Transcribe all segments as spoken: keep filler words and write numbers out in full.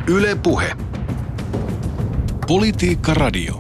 Yle Puhe. Politiikka Radio.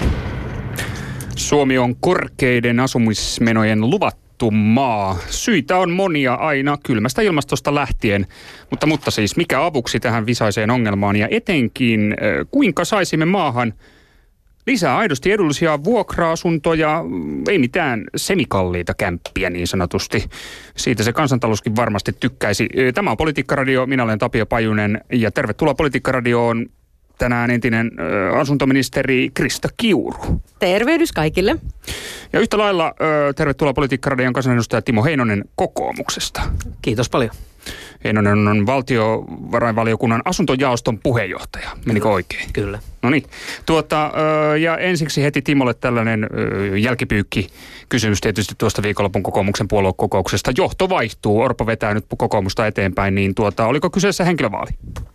Suomi on korkeiden asumismenojen luvattu maa. Syitä on monia aina kylmästä ilmastosta lähtien, mutta, mutta siis mikä avuksi tähän visaiseen ongelmaan ja etenkin kuinka saisimme maahan lisää aidosti edullisia vuokra-asuntoja, ei mitään semikalliita kämppiä niin sanotusti. Siitä se kansantalouskin varmasti tykkäisi. Tämä on Politiikka Radio, minä olen Tapio Pajunen ja tervetuloa Politiikka Radioon tänään entinen ö, asuntoministeri Krista Kiuru. Tervehdys kaikille. Ja yhtä lailla ö, tervetuloa Politiikka Radion kansanedustaja Timo Heinonen kokoomuksesta. Kiitos paljon. Heinonen on valtiovarainvaliokunnan asuntojaoston puheenjohtaja. Menikö oikein? Kyllä. No niin. Tuota, ja ensiksi heti Timolle tällainen jälkipyykki kysymys tietysti tuosta viikonlopun kokoomuksen puoluekokouksesta. Johto vaihtuu, Orpo vetää nyt kokoomusta eteenpäin, niin tuota, oliko kyseessä henkilövaali?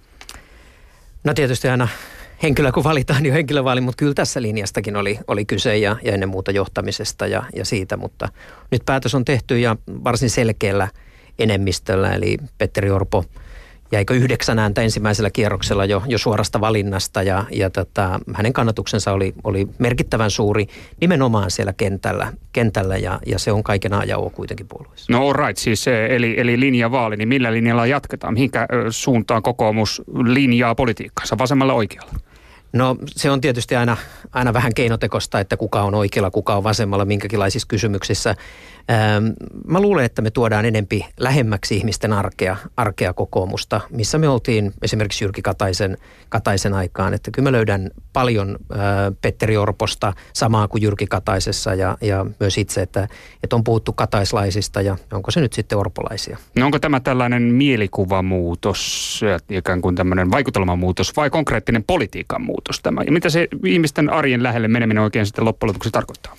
No tietysti aina henkilö kun valitaan, niin henkilövaali, mutta kyllä tässä linjastakin oli, oli kyse ja, ja ennen muuta johtamisesta ja, ja siitä, mutta nyt päätös on tehty ja varsin selkeällä enemmistöllä, eli Petteri Orpo jäikö yhdeksän ääntä ensimmäisellä kierroksella jo, jo suorasta valinnasta ja, ja tota, hänen kannatuksensa oli, oli merkittävän suuri nimenomaan siellä kentällä, kentällä ja, ja se on kaiken A ja O kuitenkin puolueessa. No all right, siis eli, eli linjavaali, niin millä linjalla jatketaan? Mihinkä suuntaan kokoomus linjaa politiikkaansa, vasemmalla oikealla? No se on tietysti aina, aina vähän keinotekosta, että kuka on oikealla, kuka on vasemmalla, minkälaisissa kysymyksissä. Ähm, mä luulen, että me tuodaan enempi lähemmäksi ihmisten arkea, arkea kokoomusta, missä me oltiin esimerkiksi Jyrki Kataisen, Kataisen aikaan. Että kyllä mä löydän paljon äh, Petteri Orposta samaa kuin Jyrki Kataisessa ja, ja myös itse, että, että on puhuttu kataislaisista ja onko se nyt sitten orpolaisia. No onko tämä tällainen mielikuvamuutos, ikään kuin tämmöinen vaikutelmamuutos vai konkreettinen politiikan muutos tämä? Ja mitä se ihmisten arjen lähelle meneminen oikein sitten loppujen lopuksi tarkoittaa?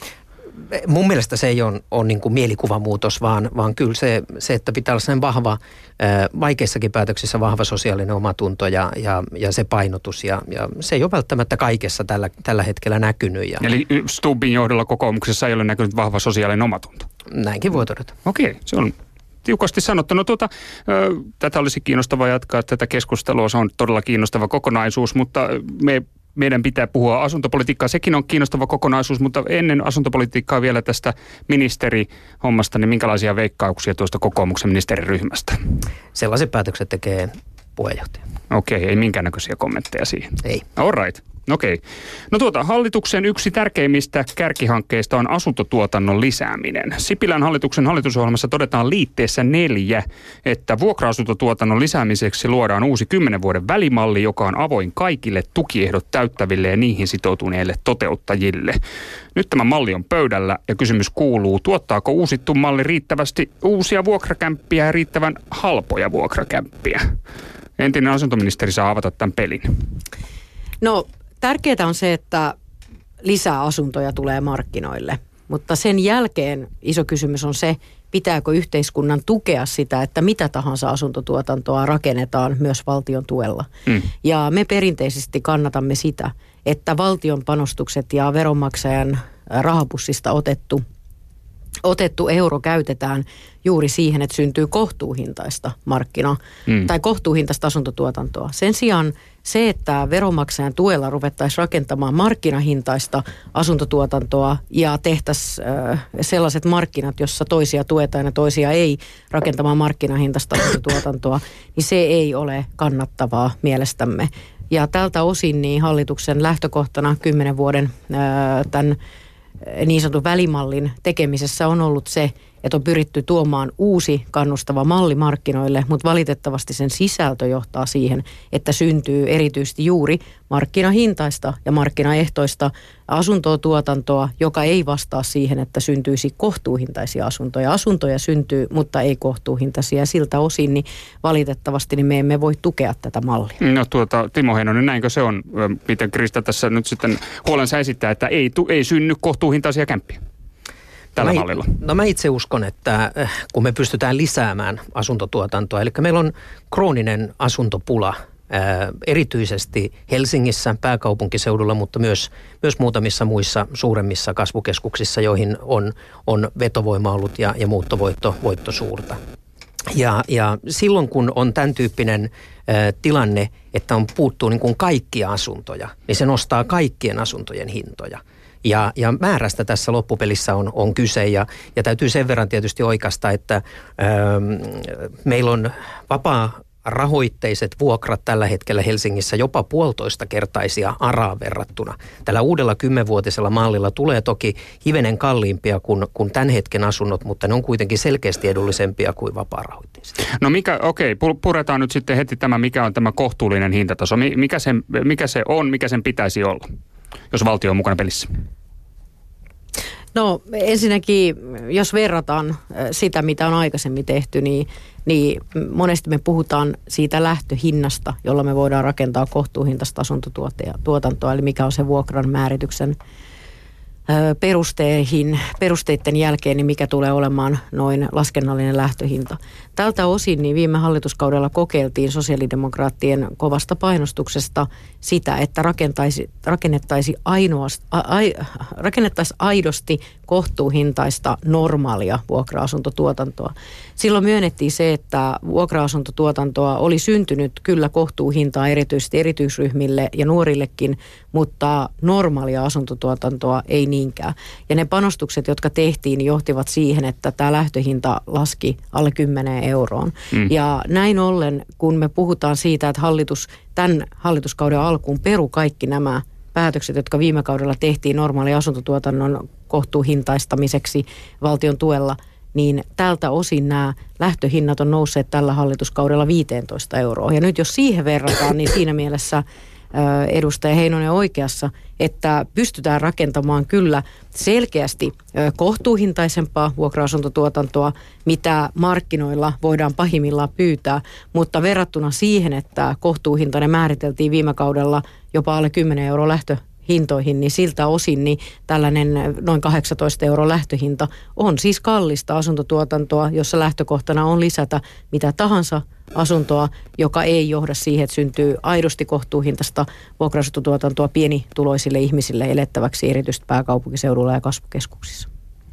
Mun mielestä se ei ole, ole niin kuin mielikuvamuutos, vaan, vaan kyllä se, se, että pitää olla sellainen vahva, vaikeissakin päätöksissä vahva sosiaalinen omatunto ja, ja, ja se painotus. Ja, ja se ei ole välttämättä kaikessa tällä, tällä hetkellä näkynyt. Ja eli Stubbin johdolla kokoomuksessa ei ole näkynyt vahva sosiaalinen omatunto? Näinkin voi todeta. Okei, se on tiukasti sanottu. No tuota, ö, tätä olisi kiinnostavaa jatkaa, tätä keskustelua, se on todella kiinnostava kokonaisuus, mutta me Meidän pitää puhua asuntopolitiikkaa. Sekin on kiinnostava kokonaisuus, mutta ennen asuntopolitiikkaa vielä tästä ministerihommasta, niin minkälaisia veikkauksia tuosta kokoomuksen ministeriryhmästä? Sellaiset päätökset tekee puheenjohtaja. Okei, okay, ei minkäännäköisiä kommentteja siihen. Ei. All right. Okei. Okay. No tuota, hallituksen yksi tärkeimmistä kärkihankkeista on asuntotuotannon lisääminen. Sipilän hallituksen hallitusohjelmassa todetaan liitteessä neljä, että vuokra-asuntotuotannon lisäämiseksi luodaan uusi kymmenen vuoden välimalli, joka on avoin kaikille tukiehdot täyttäville ja niihin sitoutuneille toteuttajille. Nyt tämä malli on pöydällä ja kysymys kuuluu, tuottaako uusittu malli riittävästi uusia vuokrakämppiä ja riittävän halpoja vuokrakämppiä? Entinen asuntoministeri saa avata tämän pelin. No tärkeää on se, että lisää asuntoja tulee markkinoille, mutta sen jälkeen iso kysymys on se, pitääkö yhteiskunnan tukea sitä, että mitä tahansa asuntotuotantoa rakennetaan myös valtion tuella. Mm. Ja me perinteisesti kannatamme sitä, että valtion panostukset ja veronmaksajan rahapussista otettu otettu euro käytetään juuri siihen, että syntyy kohtuuhintaista markkina- mm. tai kohtuuhintaista asuntotuotantoa. Sen sijaan se, että veronmaksajan tuella ruvettaisiin rakentamaan markkinahintaista asuntotuotantoa ja tehtäisiin äh, sellaiset markkinat, jossa toisia tuetaan ja toisia ei rakentamaan markkinahintaista asuntotuotantoa, niin se ei ole kannattavaa mielestämme. Ja tältä osin niin hallituksen lähtökohtana kymmenen vuoden äh, tämän niin sanotun välimallin tekemisessä on ollut se, että on pyritty tuomaan uusi kannustava malli markkinoille, mutta valitettavasti sen sisältö johtaa siihen, että syntyy erityisesti juuri markkinahintaista ja markkinaehtoista asuntotuotantoa, joka ei vastaa siihen, että syntyisi kohtuuhintaisia asuntoja. Asuntoja syntyy, mutta ei kohtuuhintaisia ja siltä osin niin valitettavasti niin me emme voi tukea tätä mallia. No tuota, Timo Heinonen, näinkö se on, miten Krista tässä nyt sitten huolensa esittää, että ei, ei synny kohtuuhintaisia kämppiä? Tällä mä, mallilla? No mä itse uskon, että kun me pystytään lisäämään asuntotuotantoa, eli meillä on krooninen asuntopula, ää, erityisesti Helsingissä, pääkaupunkiseudulla, mutta myös, myös muutamissa muissa suuremmissa kasvukeskuksissa, joihin on, on vetovoima ollut ja, ja muuttovoitto voitto suurta. Ja, ja silloin kun on tämän tyyppinen ä, tilanne, että on puuttuu niin kuin kaikkia asuntoja, niin se nostaa kaikkien asuntojen hintoja. Ja, ja määrästä tässä loppupelissä on, on kyse ja, ja täytyy sen verran tietysti oikaista, että ä, meillä on vapaa rahoitteiset vuokrat tällä hetkellä Helsingissä jopa puolitoista kertaisia ARAan verrattuna. Tällä uudella kymmenvuotisella mallilla tulee toki hivenen kalliimpia kuin, kuin tämän hetken asunnot, mutta ne on kuitenkin selkeästi edullisempia kuin vapaarahoitteiset. No mikä, okei, puretaan nyt sitten heti tämä, mikä on tämä kohtuullinen hintataso. Mikä, sen, mikä se on, mikä sen pitäisi olla, jos valtio on mukana pelissä? No ensinnäkin, jos verrataan sitä, mitä on aikaisemmin tehty, niin, niin monesti me puhutaan siitä lähtöhinnasta, jolla me voidaan rakentaa kohtuuhintaista asuntotuotantoa, eli mikä on se vuokran määrityksen perusteihin, perusteiden jälkeen, niin mikä tulee olemaan noin laskennallinen lähtöhinta. Tältä osin niin viime hallituskaudella kokeiltiin sosiaalidemokraattien kovasta painostuksesta sitä, että rakentaisi, rakennettaisi ainoast, a, a, rakennettaisi aidosti kohtuuhintaista normaalia vuokra-asuntotuotantoa. Silloin myönnettiin se, että vuokra-asuntotuotantoa oli syntynyt kyllä kohtuuhintaa erityisesti erityisryhmille ja nuorillekin, mutta normaalia asuntotuotantoa ei niinkään. Ja ne panostukset, jotka tehtiin, johtivat siihen, että tämä lähtöhinta laski alle kymmeneen euroon. Mm. Ja näin ollen, kun me puhutaan siitä, että hallitus tämän hallituskauden alkuun peru kaikki nämä päätökset, jotka viime kaudella tehtiin normaali asuntotuotannon kohtuuhintaistamiseksi valtion tuella, niin tältä osin nämä lähtöhinnat on nousseet tällä hallituskaudella viisitoista euroa. Ja nyt jos siihen verrataan, niin siinä mielessä edustaja Heinonen oikeassa, että pystytään rakentamaan kyllä selkeästi kohtuuhintaisempaa vuokra-asuntotuotantoa, mitä markkinoilla voidaan pahimmillaan pyytää, mutta verrattuna siihen, että kohtuuhintainen määriteltiin viime kaudella jopa alle kymmenen euroa lähtöhintoihin, niin siltä osin niin tällainen noin kahdeksantoista euroa lähtöhinta on siis kallista asuntotuotantoa, jossa lähtökohtana on lisätä mitä tahansa asuntoa, joka ei johda siihen, että syntyy aidosti kohtuuhintaista vuokra-asuntotuotantoa pienituloisille ihmisille elettäväksi erityisesti pääkaupunkiseudulla ja kasvukeskuksissa.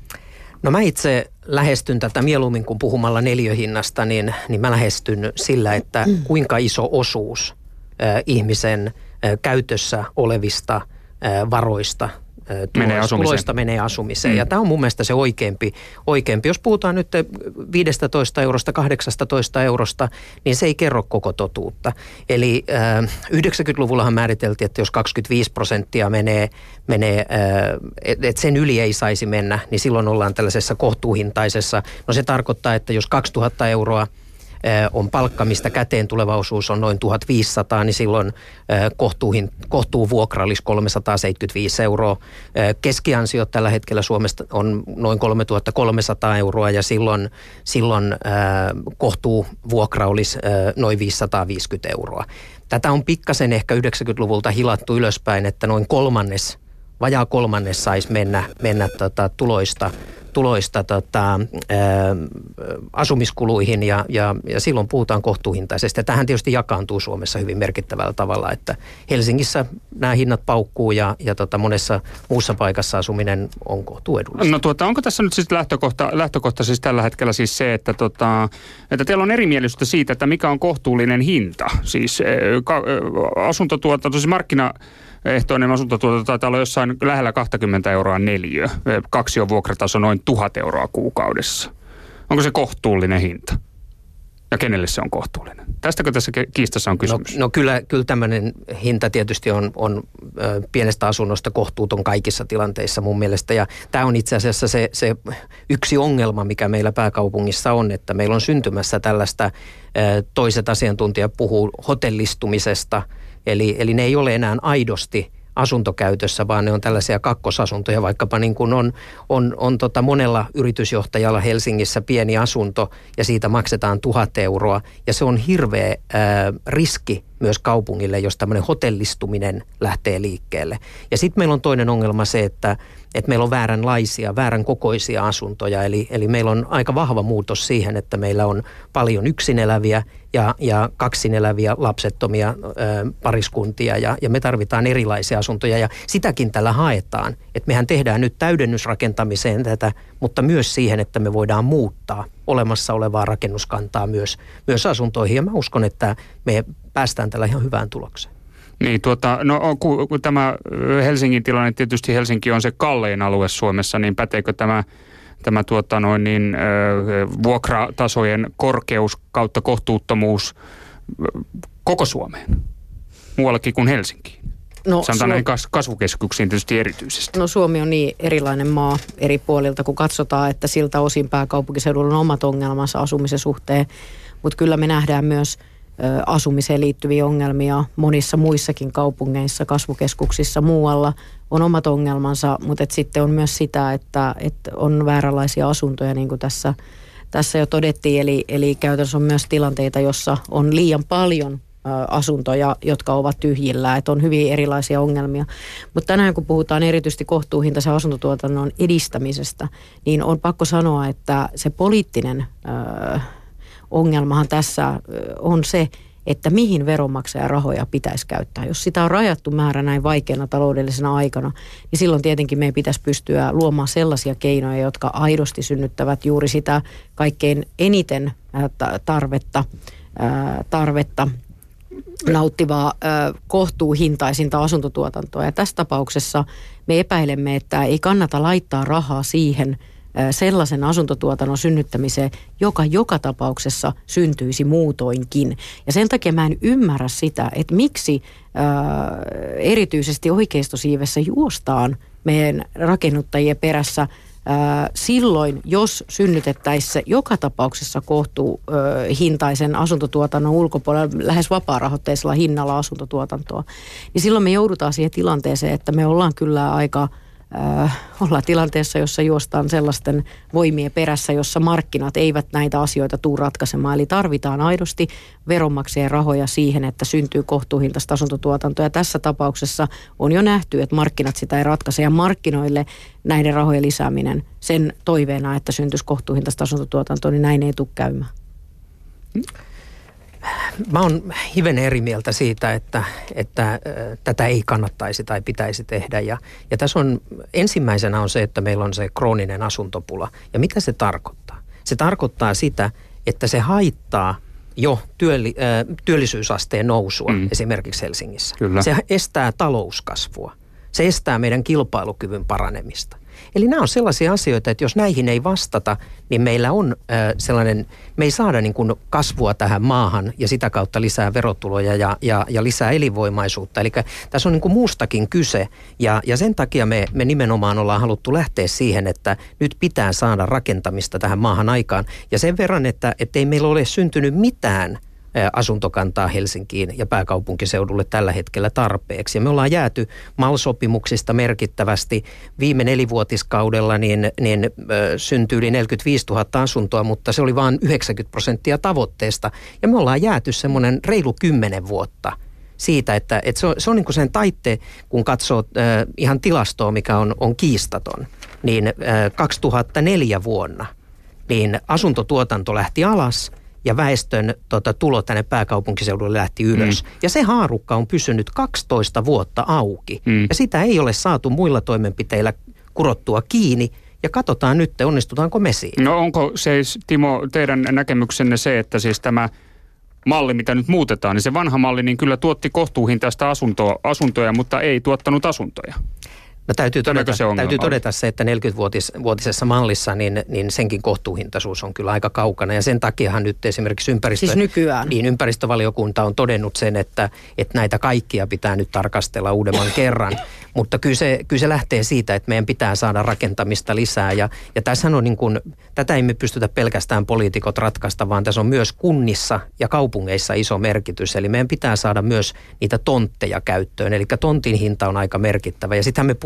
No mä itse lähestyn tätä mieluummin kuin puhumalla neliöhinnasta, niin, niin mä lähestyn sillä, että kuinka iso osuus äh, ihmisen äh, käytössä olevista äh, varoista menee asumiseen. Tuloista menee asumiseen. Mm. Ja tämä on mun mielestä se oikeampi, oikeampi. Jos puhutaan nyt viisitoista eurosta, kahdeksantoista eurosta, niin se ei kerro koko totuutta. Eli äh, yhdeksänkymmentäluvullahan määriteltiin, että jos kaksikymmentäviisi prosenttia menee, menee äh, että et sen yli ei saisi mennä, niin silloin ollaan tällaisessa kohtuuhintaisessa. No se tarkoittaa, että jos kaksituhatta euroa on palkka, mistä käteen tuleva osuus on noin tuhatviisisataa, niin silloin kohtuuhin, kohtuuvuokra olisi kolmesataaseitsemänkymmentäviisi euroa. Keskiansiot tällä hetkellä Suomesta on noin kolmetuhattakolmesataa euroa ja silloin, silloin kohtuuvuokra olisi noin viisisataaviisikymmentä euroa. Tätä on pikkasen ehkä yhdeksänkymmentäluvulta hilattu ylöspäin, että noin kolmannes, vajaa kolmannes saisi mennä, mennä tota, tuloista tuloista tota, ä, asumiskuluihin ja, ja, ja silloin puhutaan kohtuuhintaisesti. Ja tähän tietysti jakaantuu Suomessa hyvin merkittävällä tavalla, että Helsingissä nämä hinnat paukkuu ja, ja tota, monessa muussa paikassa asuminen on kohtuuedullista. No tuota, onko tässä nyt siis lähtökohta, lähtökohta siis tällä hetkellä siis se, että, tota, että teillä on erimielisyyttä siitä, että mikä on kohtuullinen hinta? Siis ka, asuntotuotanto, siis markkina ehtoinen asuntotuotanto taitaa olla jossain lähellä kaksikymmentä euroa neliö. Kaksi on vuokrataso noin tuhat euroa kuukaudessa. Onko se kohtuullinen hinta? Ja kenelle se on kohtuullinen? Tästäkö tässä kiistassa on kysymys? No, no kyllä, kyllä tämmöinen hinta tietysti on, on ö, pienestä asunnosta kohtuuton kaikissa tilanteissa mun mielestä. Ja tämä on itse asiassa se, se yksi ongelma, mikä meillä pääkaupungissa on, että meillä on syntymässä tällaista, ö, toiset asiantuntijat puhuu hotellistumisesta. Eli, eli ne ei ole enää aidosti asuntokäytössä, vaan ne on tällaisia kakkosasuntoja, vaikkapa niin kuin on, on, on tota monella yritysjohtajalla Helsingissä pieni asunto ja siitä maksetaan tuhat euroa ja se on hirveä ää, riski myös kaupungille, jos tämmöinen hotellistuminen lähtee liikkeelle. Ja sitten meillä on toinen ongelma se, että, että meillä on vääränlaisia, väärän kokoisia asuntoja. Eli, eli meillä on aika vahva muutos siihen, että meillä on paljon yksin eläviä ja, ja kaksin eläviä lapsettomia ö, pariskuntia. Ja, ja me tarvitaan erilaisia asuntoja ja sitäkin tällä haetaan. Että mehän tehdään nyt täydennysrakentamiseen tätä, mutta myös siihen, että me voidaan muuttaa olemassa olevaa rakennuskantaa myös, myös asuntoihin. Ja mä uskon, että me päästään tällä ihan hyvään tulokseen. Niin, tuota, no kun, kun tämä Helsingin tilanne, tietysti Helsinki on se kallein alue Suomessa, niin päteekö tämä, tämä tuota noin niin, ö, vuokratasojen korkeus kautta kohtuuttomuus koko Suomeen, muuallakin kuin Helsinkiin? No, sanotaan näihin kas- kasvukeskuksiin tietysti erityisesti. No Suomi on niin erilainen maa eri puolilta, kun katsotaan, että siltä osin pääkaupunkiseudulla on omat ongelmansa asumisen suhteen, mutta kyllä me nähdään myös ö, asumiseen liittyviä ongelmia monissa muissakin kaupungeissa, kasvukeskuksissa, muualla on omat ongelmansa, mutta et sitten on myös sitä, että et on vääränlaisia asuntoja, niin kuin tässä, tässä jo todettiin, eli, eli käytännössä on myös tilanteita, jossa on liian paljon asuntoja, jotka ovat tyhjillä, että on hyvin erilaisia ongelmia. Mutta tänään kun puhutaan erityisesti kohtuuhintaisen asuntotuotannon edistämisestä, niin on pakko sanoa, että se poliittinen ö, ongelmahan tässä ö, on se, että mihin veronmaksajan rahoja pitäisi käyttää. Jos sitä on rajattu määrä näin vaikeana taloudellisena aikana, niin silloin tietenkin meidän pitäisi pystyä luomaan sellaisia keinoja, jotka aidosti synnyttävät juuri sitä kaikkein eniten tarvetta, tarvetta nauttivaa ö, kohtuuhintaisinta asuntotuotantoa. Ja tässä tapauksessa me epäilemme, että ei kannata laittaa rahaa siihen ö, sellaisen asuntotuotannon synnyttämiseen, joka joka tapauksessa syntyisi muutoinkin. Ja sen takia mä en ymmärrä sitä, että miksi ö, erityisesti oikeistosiivessä juostaan meidän rakennuttajien perässä silloin, jos synnytettäisiin se joka tapauksessa kohtuuhintaisen asuntotuotannon ulkopuolella lähes vapaarahoitteisella hinnalla asuntotuotantoa, niin silloin me joudutaan siihen tilanteeseen, että me ollaan kyllä aika, äh, ollaan tilanteessa, jossa juostaan sellaisten voimien perässä, jossa markkinat eivät näitä asioita tule ratkaisemaan. Eli tarvitaan aidosti veronmaksajien rahoja siihen, että syntyy kohtuuhintaista asuntotuotantoa. Ja tässä tapauksessa on jo nähty, että markkinat sitä ei ratkaise. Ja markkinoille näiden rahojen lisääminen sen toiveena, että syntyisi kohtuuhintaista asuntotuotantoa, niin näin ei tule käymään. Mä oon hivenen eri mieltä siitä, että, että äh, tätä ei kannattaisi tai pitäisi tehdä. Ja, ja tässä on ensimmäisenä on se, että meillä on se krooninen asuntopula. Ja mitä se tarkoittaa? Se tarkoittaa sitä, että se haittaa jo työlli, äh, työllisyysasteen nousua mm. esimerkiksi Helsingissä. Kyllä. Se estää talouskasvua. Se estää meidän kilpailukyvyn paranemista. Eli nämä on sellaisia asioita, että jos näihin ei vastata, niin meillä on äh, sellainen, me ei saada niin kuin kasvua tähän maahan ja sitä kautta lisää verotuloja ja, ja, ja lisää elinvoimaisuutta. Eli tässä on niin kuin muustakin kyse ja, ja sen takia me, me nimenomaan ollaan haluttu lähteä siihen, että nyt pitää saada rakentamista tähän maahan aikaan. Ja sen verran, että ei meillä ole syntynyt mitään asuntokantaa Helsinkiin ja pääkaupunkiseudulle tällä hetkellä tarpeeksi. Ja me ollaan jääty M A L-sopimuksista merkittävästi. Viime nelivuotiskaudella niin, niin ö, syntyi yli neljäkymmentäviisituhatta asuntoa, mutta se oli vain yhdeksänkymmentä prosenttia tavoitteesta. Ja me ollaan jääty semmoinen reilu kymmenen vuotta siitä, että, että se on, se on niin kuin sen taitte, kun katsoo ö, ihan tilastoa, mikä on, on kiistaton, niin ö, kaksituhattaneljä vuonna niin asuntotuotanto lähti alas, ja väestön tota, tulo tänne pääkaupunkiseudulle lähti ylös. Mm. Ja se haarukka on pysynyt kaksitoista vuotta auki. Mm. Ja sitä ei ole saatu muilla toimenpiteillä kurottua kiinni. Ja katsotaan nyt, onnistutaanko me siinä. No onko siis, Timo, teidän näkemyksenne se, että siis tämä malli, mitä nyt muutetaan, niin se vanha malli niin kyllä tuotti kohtuuhintaista asuntoa, asuntoja, mutta ei tuottanut asuntoja? No täytyy todeta, se täytyy todeta se, että neljäkymmentävuotisessa mallissa niin, niin senkin kohtuuhintaisuus on kyllä aika kaukana. Ja sen takiahan nyt esimerkiksi ympäristö, siis nykyään. Niin, ympäristövaliokunta on todennut sen, että, että näitä kaikkia pitää nyt tarkastella uudemman kerran. Mutta kyllä se, kyllä se lähtee siitä, että meidän pitää saada rakentamista lisää. Ja, ja tässä on niin kuin, tätä ei me pystytä pelkästään poliitikot ratkaista, vaan tässä on myös kunnissa ja kaupungeissa iso merkitys. Eli meidän pitää saada myös niitä tontteja käyttöön. Eli tontin hinta on aika merkittävä. Ja sittenhän me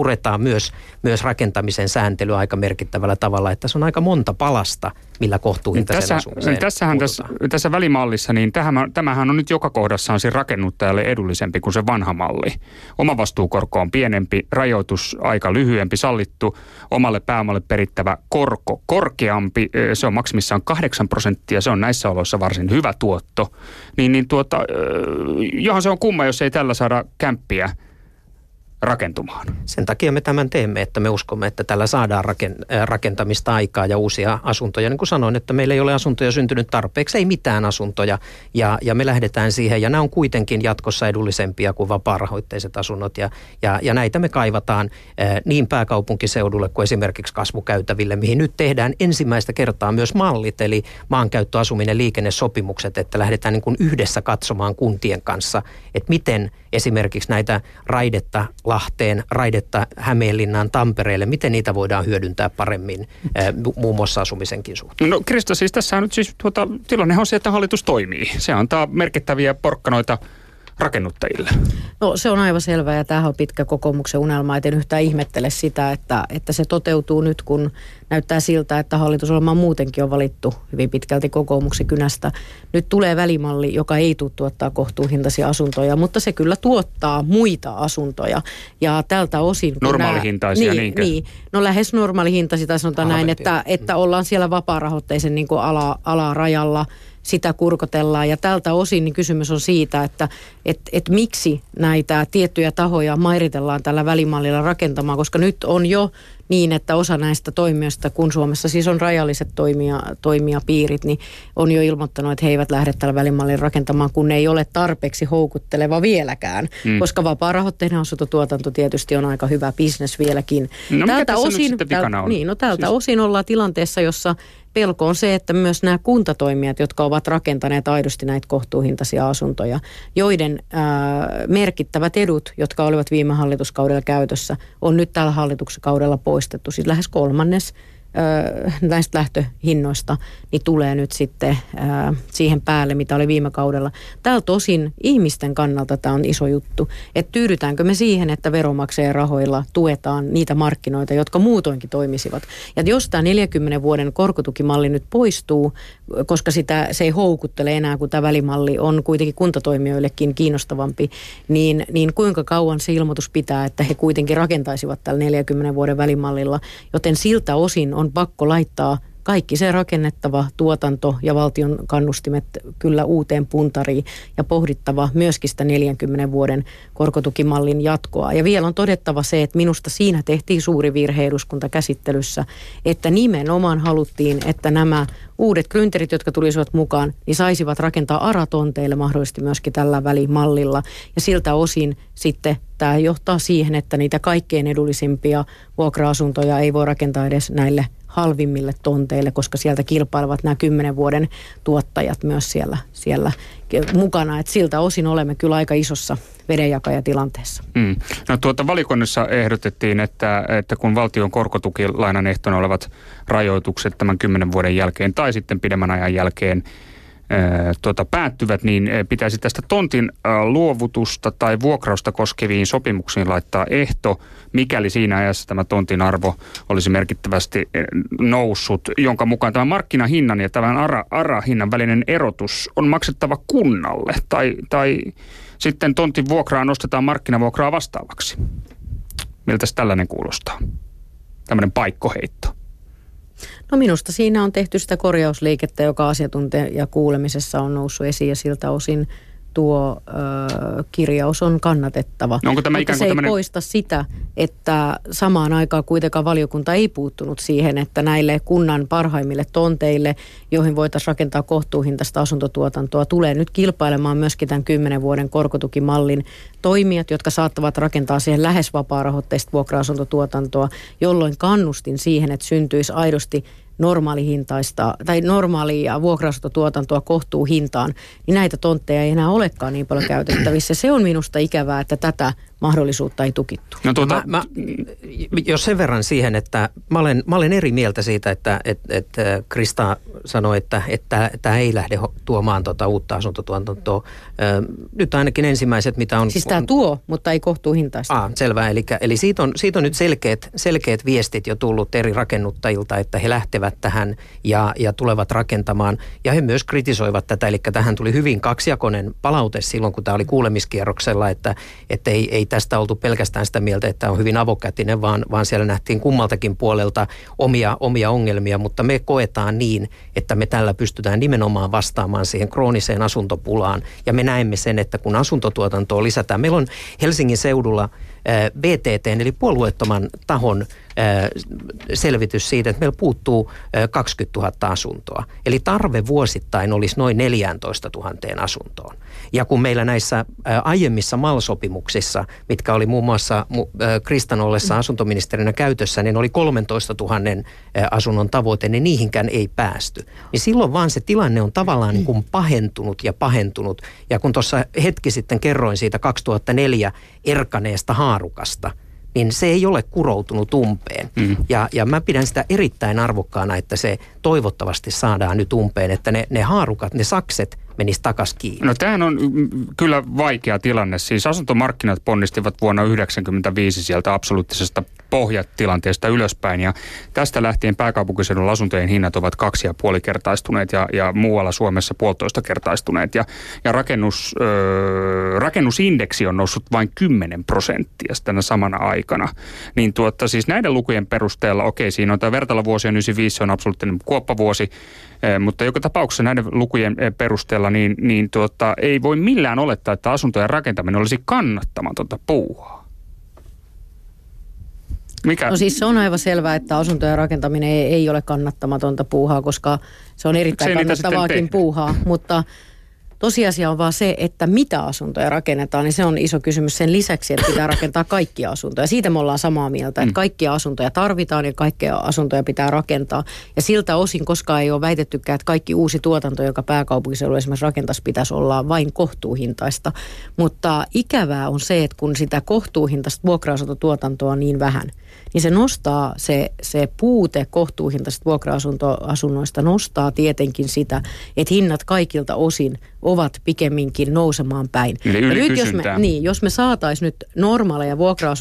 puretaan myös, myös rakentamisen sääntely aika merkittävällä tavalla, että se on aika monta palasta, millä kohtuuhintaisen tässä, asumiseen tässähän tässä, tässä välimallissa, niin tämähän, tämähän on nyt joka kohdassa on siis rakennuttajalle edullisempi kuin se vanha malli. Omavastuukorko on pienempi, rajoitus aika lyhyempi, sallittu, omalle pääomalle perittävä korko korkeampi, se on maksimissaan kahdeksan prosenttia, se on näissä oloissa varsin hyvä tuotto. Niin, niin tuota, johon se on kumma, jos ei tällä saada kämppiä rakentumaan. Sen takia me tämän teemme, että me uskomme, että tällä saadaan rakentamista aikaa ja uusia asuntoja. Niin kuin sanoin, että meillä ei ole asuntoja syntynyt tarpeeksi, ei mitään asuntoja ja, ja me lähdetään siihen ja nämä on kuitenkin jatkossa edullisempia kuin vapaarahoitteiset asunnot ja, ja, ja näitä me kaivataan eh, niin pääkaupunkiseudulle kuin esimerkiksi kasvukäytäville, mihin nyt tehdään ensimmäistä kertaa myös mallit, eli maankäyttö, asuminen, liikennesopimukset, että lähdetään niin kuin yhdessä katsomaan kuntien kanssa, että miten esimerkiksi näitä raidetta Lahteen, raidetta Hämeenlinnaan, Tampereelle, miten niitä voidaan hyödyntää paremmin muun muassa asumisenkin suhteen? No Krista, siis tässä on nyt siis tuota, tilanne on se, että hallitus toimii. Se antaa merkittäviä porkkanoita rakennuttajille. No se on aivan selvä ja tämähän on pitkä kokoomuksen unelma, et en yhtään ihmettele sitä, että, että se toteutuu nyt, kun näyttää siltä, että hallitusohjelma muutenkin on valittu hyvin pitkälti kokoomuksen kynästä. Nyt tulee välimalli, joka ei tule tuottaa kohtuuhintaisia asuntoja, mutta se kyllä tuottaa muita asuntoja. Ja tältä osin... Normaalihintaisia, niin, niinkö? Niin, no lähes normaalihintaisia, tai sanotaan näin, että, että ollaan siellä vapaarahoitteisen niin kuin ala, alarajalla, sitä kurkotellaan ja tältä osin niin kysymys on siitä, että et, et miksi näitä tiettyjä tahoja mairitellaan tällä välimallilla rakentamaan, koska nyt on jo niin, että osa näistä toimijoista, kun Suomessa siis on rajalliset toimija, toimijapiirit, niin on jo ilmoittanut, että he eivät lähde tällä välimallilla rakentamaan, kun ne ei ole tarpeeksi houkutteleva vieläkään, mm. koska vapaarahoitteinen asuntotuotanto tietysti on aika hyvä bisnes vieläkin. No tältä osin, täl, niin, no tältä siis... osin ollaan tilanteessa, jossa pelko on se, että myös nämä kuntatoimijat, jotka ovat rakentaneet aidosti näitä kohtuuhintaisia asuntoja, joiden ää, merkittävät edut, jotka olivat viime hallituskaudella käytössä, on nyt tällä hallituksen kaudella poistettu. Siis lähes kolmannes ää, näistä lähtöhinnoista niin tulee nyt sitten ää, siihen päälle, mitä oli viime kaudella. Tältä osin ihmisten kannalta tämä on iso juttu. Että tyydytäänkö me siihen, että veronmaksajien rahoilla tuetaan niitä markkinoita, jotka muutoinkin toimisivat. Ja jos tämä neljänkymmenen vuoden korkotukimalli nyt poistuu, koska sitä, se ei houkuttele enää, kun tämä välimalli on kuitenkin kuntatoimijoillekin kiinnostavampi, niin, niin kuinka kauan se ilmoitus pitää, että he kuitenkin rakentaisivat tällä neljänkymmenen vuoden välimallilla. Joten siltä osin on pakko laittaa kaikki se rakennettava tuotanto ja valtion kannustimet kyllä uuteen puntariin ja pohdittava myöskin sitä neljänkymmenen vuoden korkotukimallin jatkoa. Ja vielä on todettava se, että minusta siinä tehtiin suuri virhe eduskuntakäsittelyssä, että nimenomaan haluttiin, että nämä uudet grünterit, jotka tulisivat mukaan, niin saisivat rakentaa ARA-tonteille mahdollisesti myöskin tällä välimallilla. Ja siltä osin sitten tämä johtaa siihen, että niitä kaikkein edullisimpia vuokra-asuntoja ei voi rakentaa edes näille halvimmille tonteille, koska sieltä kilpailevat nämä kymmenen vuoden tuottajat myös siellä, siellä mukana. Et siltä osin olemme kyllä aika isossa vedenjakajatilanteessa. Mm. No tuota valiokunnassa ehdotettiin, että, että kun valtion korkotukilainan ehtona olevat rajoitukset tämän kymmenen vuoden jälkeen tai sitten pidemmän ajan jälkeen Tuota, päättyvät, niin pitäisi tästä tontin luovutusta tai vuokrausta koskeviin sopimuksiin laittaa ehto, mikäli siinä ajassa tämä tontin arvo olisi merkittävästi noussut, jonka mukaan tämän markkinahinnan ja tämän ARA, ARA-hinnan välinen erotus on maksettava kunnalle tai, tai sitten tontin vuokraa nostetaan markkinavuokraa vastaavaksi. Miltäs tällainen kuulostaa? Tämmöinen paikkoheitto. No minusta siinä on tehty sitä korjausliikettä, joka asiantuntijakuulemisessa on noussut esiin ja siltä osin tuo ö, kirjaus on kannatettava. No onko tämä Mutta ikään kuin se ei tämmöinen... poista sitä, että samaan aikaan kuitenkaan valiokunta ei puuttunut siihen, että näille kunnan parhaimmille tonteille, joihin voitaisiin rakentaa kohtuuhintaista asuntotuotantoa, tulee nyt kilpailemaan myöskin tämän kymmenen vuoden korkotukimallin toimijat, jotka saattavat rakentaa siihen lähes vapaarahoitteista vuokra-asuntotuotantoa, jolloin kannustin siihen, että syntyisi aidosti normaalihintaista tai normaalia vuokra-asuntotuotantoa kohtuuhintaan, niin näitä tontteja ei enää olekaan niin paljon käytettävissä. Se on minusta ikävää, että tätä mahdollisuutta ei tukittu. No tuota, mä, mä, jos sen verran siihen, että mä olen, mä olen eri mieltä siitä, että et, et Krista sanoi, että tämä ei lähde tuomaan tuota uutta asuntotuotantoa. Nyt ainakin ensimmäiset, mitä on... Siis tämä tuo, mutta ei kohtuuhintaista. Ah, selvä. Eli, eli siitä, on, siitä on nyt selkeät, selkeät viestit jo tullut eri rakennuttajilta, että he lähtevät tähän ja, ja tulevat rakentamaan. Ja he myös kritisoivat tätä, eli tähän tuli hyvin kaksijakoinen palaute silloin, kun tämä oli kuulemiskierroksella, että, että ei, ei tästä oltu pelkästään sitä mieltä, että on hyvin avokätinen, vaan, vaan siellä nähtiin kummaltakin puolelta omia, omia ongelmia, mutta me koetaan niin, että me tällä pystytään nimenomaan vastaamaan siihen krooniseen asuntopulaan. Ja me näemme sen, että kun asuntotuotantoa lisätään, meillä on Helsingin seudulla B T T, eli puolueettoman tahon selvitys siitä, että meillä puuttuu kaksikymmentätuhatta asuntoa. Eli tarve vuosittain olisi noin neljätoistatuhatta asuntoon. Ja kun meillä näissä aiemmissa M A L-sopimuksissa, mitkä oli muun muassa Kristan ollessa asuntoministerinä käytössä, niin oli kolmetoistatuhatta asunnon tavoite, niin niihinkään ei päästy. Niin silloin vaan se tilanne on tavallaan niin kuin pahentunut ja pahentunut. Ja kun tuossa hetki sitten kerroin siitä kaksituhattaneljä erkaneesta haarukasta, niin se ei ole kuroutunut umpeen. Mm. Ja, ja mä pidän sitä erittäin arvokkaana, että se toivottavasti saadaan nyt umpeen, että ne, ne haarukat, ne sakset menisi takaisin kiinni. No tämähän on kyllä vaikea tilanne. Siis asuntomarkkinat ponnistivat vuonna yhdeksänkymmentäviisi sieltä absoluuttisesta pohjatilanteesta ylöspäin ja tästä lähtien pääkaupunkiseudulla asuntojen hinnat ovat kaksi ja puoli kertaistuneet ja, ja muualla Suomessa puolitoista kertaistuneet ja, ja rakennus, ö, rakennusindeksi on noussut vain kymmenen prosenttia tänä samana aikana. Niin tuotta siis näiden lukujen perusteella, okei siinä on tämä vertailuvuosi ja yhdeksänkymmentäviisi on absoluuttinen kuoppavuosi, mutta joka tapauksessa näiden lukujen perusteella niin, niin tuota, ei voi millään olettaa, että asuntojen rakentaminen olisi kannattamatonta puuhaa. Mikä? No siis se on aivan selvää, että asuntojen rakentaminen ei, ei ole kannattamatonta puuhaa, koska se on erittäin Miksei kannattavaakin puuhaa, mutta tosiasia on vaan se, että mitä asuntoja rakennetaan, niin se on iso kysymys sen lisäksi, että pitää rakentaa kaikkia asuntoja. Siitä me ollaan samaa mieltä, että kaikkia asuntoja tarvitaan ja kaikkia asuntoja pitää rakentaa. Ja siltä osin koskaan ei ole väitettykään, että kaikki uusi tuotanto, joka pääkaupunkiseudulla esimerkiksi rakentaisi, pitäisi olla vain kohtuuhintaista. Mutta ikävää on se, että kun sitä kohtuuhintaista vuokra-asuntotuotantoa on niin vähän, niin se nostaa, se, se puute kohtuuhintaisista vuokra-asunnoista nostaa tietenkin sitä, että hinnat kaikilta osin ovat pikemminkin nousemaan päin. Eli ja nyt jos me, niin, jos me saataisiin nyt normaaleja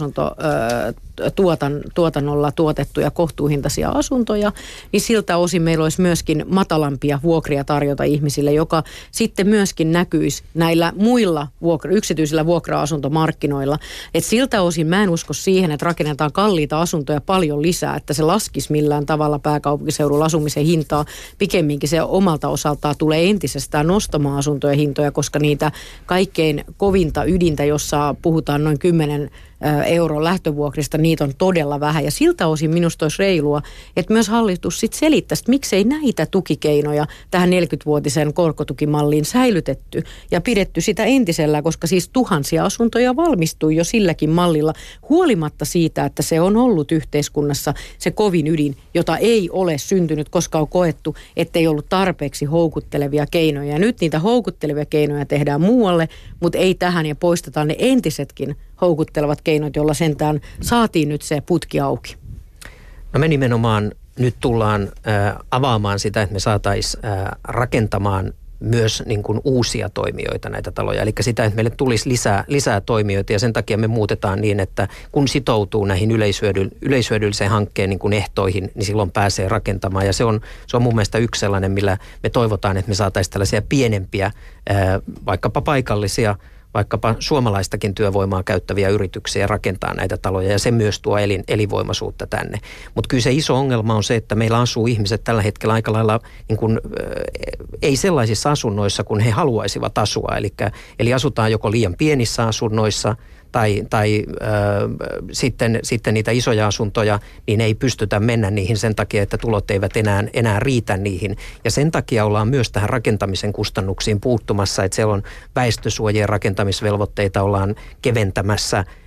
vuokra-asuntotuotannolla tuotettuja kohtuuhintaisia asuntoja, niin siltä osin meillä olisi myöskin matalampia vuokria tarjota ihmisille, joka sitten myöskin näkyisi näillä muilla vuokra, yksityisillä vuokra-asuntomarkkinoilla. Et siltä osin mä en usko siihen, että rakennetaan kalliita asuntoja paljon lisää, että se laskisi millään tavalla pääkaupunkiseudulla asumisen hintaa. Pikemminkin se omalta osaltaan tulee entisestään nostamaan asuntoja hintoja, koska niitä kaikkein kovinta ydintä, jossa puhutaan noin kymmenen euron lähtövuokrista, niitä on todella vähän. Ja siltä osin minusta olisi reilua, että myös hallitus sitten selittäisi, että miksei näitä tukikeinoja tähän neljäkymmenvuotiseen korkotukimalliin säilytetty ja pidetty sitä entisellä, koska siis tuhansia asuntoja valmistui jo silläkin mallilla, huolimatta siitä, että se on ollut yhteiskunnassa se kovin ydin, jota ei ole syntynyt, koska on koettu, ettei ollut tarpeeksi houkuttelevia keinoja. Ja nyt niitä houkuttelevia keinoja tehdään muualle, mutta ei tähän ja poistetaan ne entisetkin houkuttelevat keinot, joilla sentään saatiin nyt se putki auki. No me nimenomaan nyt tullaan äh, avaamaan sitä, että me saataisiin äh, rakentamaan myös niin kuin uusia toimijoita näitä taloja. Eli sitä, että meille tulisi lisää, lisää toimijoita ja sen takia me muutetaan niin, että kun sitoutuu näihin yleishyödyll- yleishyödyllisen hankkeen niin kuin ehtoihin, niin silloin pääsee rakentamaan. Ja se on, se on mun mielestä yksi sellainen, millä me toivotaan, että me saataisiin tällaisia pienempiä, ää, vaikkapa paikallisia, vaikkapa suomalaistakin työvoimaa käyttäviä yrityksiä rakentaa näitä taloja ja se myös tuo elin, elinvoimaisuutta tänne. Mutta kyllä se iso ongelma on se, että meillä asuu ihmiset tällä hetkellä aika lailla niin kun, ei sellaisissa asunnoissa, kun he haluaisivat asua. Elikkä, eli asutaan joko liian pienissä asunnoissa tai, tai äh, sitten, sitten niitä isoja asuntoja, niin ei pystytä mennä niihin sen takia, että tulot eivät enää, enää riitä niihin. Ja sen takia ollaan myös tähän rakentamisen kustannuksiin puuttumassa, että siellä on väestösuojien rakentamisvelvoitteita ollaan keventämässä.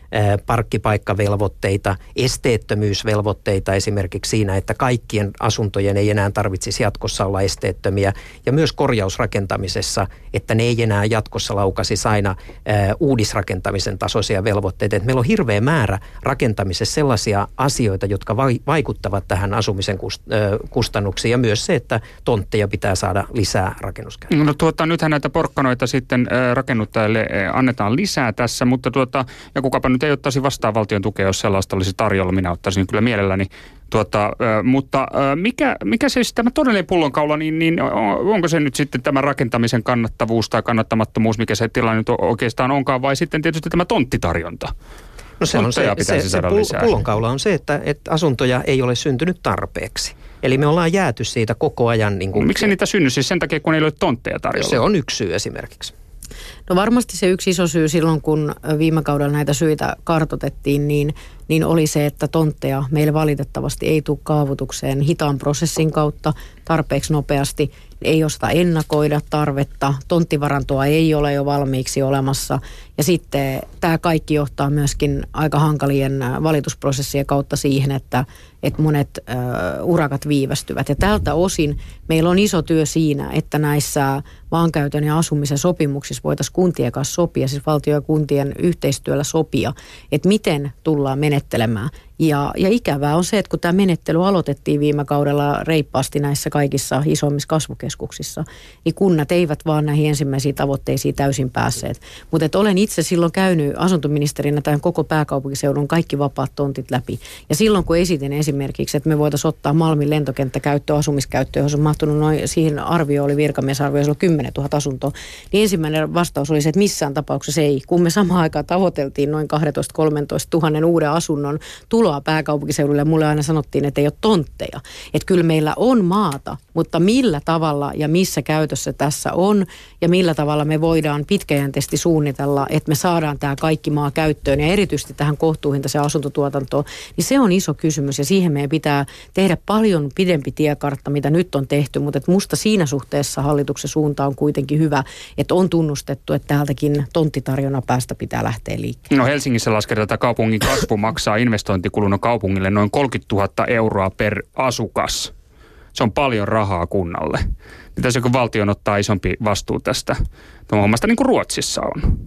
parkkipaikkavelvoitteita, esteettömyysvelvoitteita esimerkiksi siinä, että kaikkien asuntojen ei enää tarvitsisi jatkossa olla esteettömiä. Ja myös korjausrakentamisessa, että ne ei enää jatkossa laukasisi aina uudisrakentamisen tasoisia velvoitteita. Et meillä on hirveä määrä rakentamisessa sellaisia asioita, jotka vaikuttavat tähän asumisen kustannuksiin ja myös se, että tontteja pitää saada lisää rakennuskäyttöön. No tuota, nythän näitä porkkanoita sitten rakennuttajille annetaan lisää tässä, mutta tuota, ja kukapa nyt ei ottaisi vastaan valtion tukea, jos sellaista olisi tarjolla, minä ottaisin kyllä mielelläni. Tuota, mutta mikä, mikä se tämä todellinen pullonkaula, niin, niin onko se nyt sitten tämä rakentamisen kannattavuus tai kannattamattomuus, mikä se tilanne nyt oikeastaan onkaan, vai sitten tietysti tämä tonttitarjonta? No se on se, se, se pullonkaula on se, että, että asuntoja ei ole syntynyt tarpeeksi. Eli me ollaan jääty siitä koko ajan. Niin kuin, miksi niitä synny? Siis sen takia, kun ei ole tontteja tarjolla? Se on yksi syy esimerkiksi. No varmasti se yksi iso syy silloin, kun viime kaudella näitä syitä kartoitettiin, niin, niin oli se, että tontteja meille valitettavasti ei tule kaavoitukseen hitaan prosessin kautta tarpeeksi nopeasti. Ei osata ennakoida tarvetta, tonttivarantoa ei ole jo valmiiksi olemassa ja sitten tämä kaikki johtaa myöskin aika hankalien valitusprosessien kautta siihen, että, että monet äh, urakat viivästyvät. Ja tältä osin meillä on iso työ siinä, että näissä maankäytön ja asumisen sopimuksissa voitaisiin kuntien kanssa sopia, siis valtio- ja kuntien yhteistyöllä sopia, että miten tullaan menettelemään. Ja, ja ikävää on se, että kun tämä menettely aloitettiin viime kaudella reippaasti näissä kaikissa isommissa kasvukeskuksissa, niin kunnat eivät vaan näihin ensimmäisiin tavoitteisiin täysin päässeet. Mutta olen itse silloin käynyt asuntoministerinä tämän koko pääkaupunkiseudun kaikki vapaat tontit läpi. Ja silloin kun esitin esimerkiksi, että me voitaisiin ottaa Malmin lentokenttä käyttöön, asumiskäyttöön, jos on mahtunut noin, siihen arvio oli virkamiesarvio, jos oli kymmenen tuhatta asuntoa, niin ensimmäinen vastaus oli se, että missään tapauksessa ei. Kun me samaan aikaan tavoiteltiin noin kaksitoista kolmetoista tuhannen uuden asunnon tulo pääkaupunkiseudulle, mulle aina sanottiin, että ei ole tontteja. Että kyllä meillä on maata, mutta millä tavalla ja missä käytössä tässä on ja millä tavalla me voidaan pitkäjänteisesti suunnitella, että me saadaan tämä kaikki maa käyttöön ja erityisesti tähän kohtuuhintaiseen asuntotuotantoon, niin se on iso kysymys ja siihen meidän pitää tehdä paljon pidempi tiekartta, mitä nyt on tehty, mutta että musta siinä suhteessa hallituksen suunta on kuitenkin hyvä, että on tunnustettu, että täältäkin tonttitarjonnan päästä pitää lähteä liikkeelle. No Helsingissä lasketaan, että kaupungin kasvu maksaa investointikuluna kaupungille noin kolmekymmentätuhatta euroa per asukas. Se on paljon rahaa kunnalle. Pitäisikö valtion ottaa isompi vastuu tästä hommasta, niin kuin Ruotsissa on?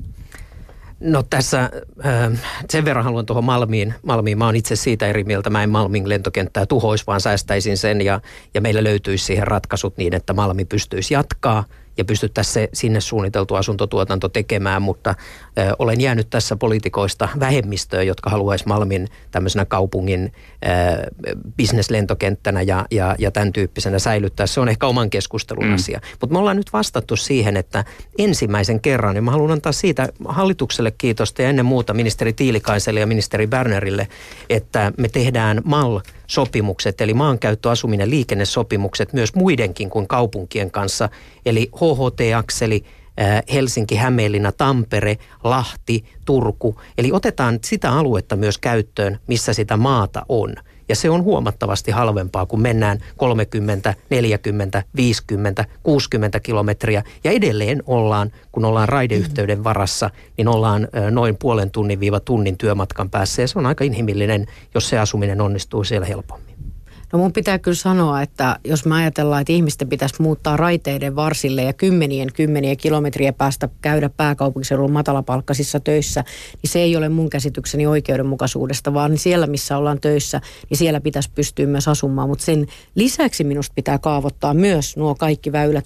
No tässä sen verran haluan tuohon Malmiin. Malmiin. Mä oon itse siitä eri mieltä. Mä en Malmin lentokenttää tuhoisi, vaan säästäisin sen ja, ja meillä löytyisi siihen ratkaisut niin, että Malmi pystyisi jatkaa ja pystyttäisiin se sinne suunniteltu asuntotuotanto tekemään, mutta ö, olen jäänyt tässä poliitikoista vähemmistöön, jotka haluaisi Malmin tämmöisenä kaupungin ö, bisneslentokenttänä ja, ja, ja tämän tyyppisenä säilyttää. Se on ehkä oman keskustelun mm. asia. Mutta me ollaan nyt vastattu siihen, että ensimmäisen kerran, ja mä haluan antaa siitä hallitukselle kiitosta ja ennen muuta ministeri Tiilikaiselle ja ministeri Bernerille, että me tehdään M A L-sopimukset, eli maankäyttö, asuminen, liikennesopimukset myös muidenkin kuin kaupunkien kanssa, eli H H T-akseli, Helsinki, Hämeenlinna, Tampere, Lahti, Turku. Eli otetaan sitä aluetta myös käyttöön, missä sitä maata on. Ja se on huomattavasti halvempaa, kun mennään kolmekymmentä, neljäkymmentä, viisikymmentä, kuusikymmentä kilometriä. Ja edelleen ollaan, kun ollaan raideyhteyden varassa, niin ollaan noin puolen tunnin viiva tunnin työmatkan päässä. Ja se on aika inhimillinen, jos se asuminen onnistuu siellä helpommin. No mun pitää kyllä sanoa, että jos me ajatellaan, että ihmisten pitäisi muuttaa raiteiden varsille ja kymmenien kymmenien kilometriä päästä käydä pääkaupunkiseudulla matalapalkkaisissa töissä, niin se ei ole mun käsitykseni oikeudenmukaisuudesta, vaan siellä missä ollaan töissä, niin siellä pitäisi pystyä myös asumaan. Mutta sen lisäksi minusta pitää kaavoittaa myös nuo kaikki väylät,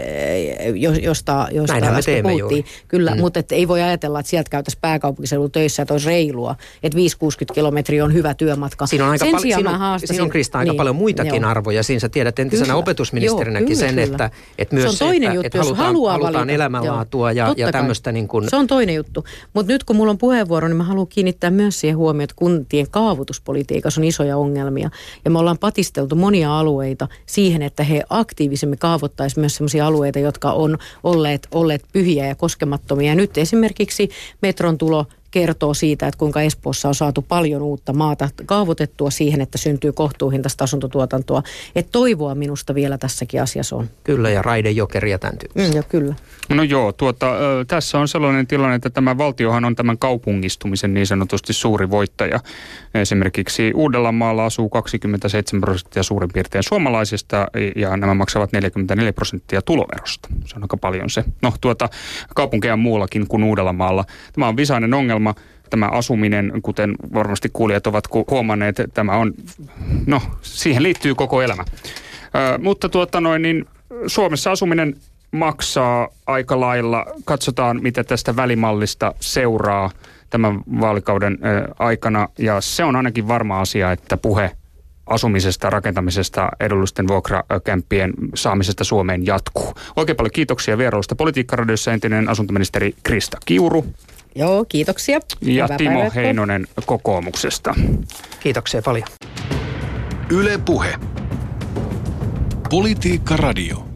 josta, josta äsken puhuttiin. Kyllä, mm. mutta et ei voi ajatella, että sieltä käytäisiin pääkaupunkiseudulla töissä, että olisi reilua, että viisikymmentä kuusikymmentä kilometriä on hyvä työmatka. Siinä on aika paljon, siinä on, Krista, aika niin, paljon muitakin joo. arvoja. Siinä sä tiedät entisenä kyllä. opetusministerinäkin joo, kyllä, sen, kyllä. Että, että myös se, että, juttu, että halutaan, halutaan valita. elämänlaatua ja, ja tämmöistä. Niin kuin... Se on toinen juttu. Mutta nyt kun mulla on puheenvuoro, niin mä haluan kiinnittää myös siihen huomioon, että kuntien kaavoituspolitiikassa on isoja ongelmia. Ja me ollaan patisteltu monia alueita siihen, että he aktiivisemmin kaavoittaisivat myös sellaisia alueita, jotka on olleet, olleet pyhiä ja koskemattomia. Ja nyt esimerkiksi metron tulo kertoo siitä, että kuinka Espoossa on saatu paljon uutta maata kaavoitettua siihen, että syntyy kohtuuhintaista asuntotuotantoa. Että toivoa minusta vielä tässäkin asiassa on. Kyllä, ja raidejokeria tämän tyyppistä. Mm, ja kyllä. No joo, tuota, tässä on sellainen tilanne, että tämä valtiohan on tämän kaupungistumisen niin sanotusti suuri voittaja. Esimerkiksi Uudellamaalla asuu kaksikymmentäseitsemän prosenttia suurin piirtein suomalaisista ja nämä maksavat neljäkymmentäneljä prosenttia tuloverosta. Se on aika paljon se. No tuota, kaupunkeja muullakin kuin Uudellamaalla. Tämä on visainen ongelma. Tämä asuminen, kuten varmasti kuulijat ovat huomanneet, tämä on, no siihen liittyy koko elämä. Ö, mutta tuota noin, niin Suomessa asuminen maksaa aika lailla. Katsotaan, mitä tästä välimallista seuraa tämän vaalikauden ö, aikana. Ja se on ainakin varma asia, että puhe asumisesta, rakentamisesta, edullisten vuokrakämppien saamisesta Suomeen jatkuu. Oikein paljon kiitoksia vierailusta Politiikkaradiossa entinen asuntoministeri Krista Kiuru. Joo, kiitoksia. Ja Hyvää Timo päivää. Heinonen kokoomuksesta. Kiitoksia paljon. Yle Puhe. Politiikka Radio.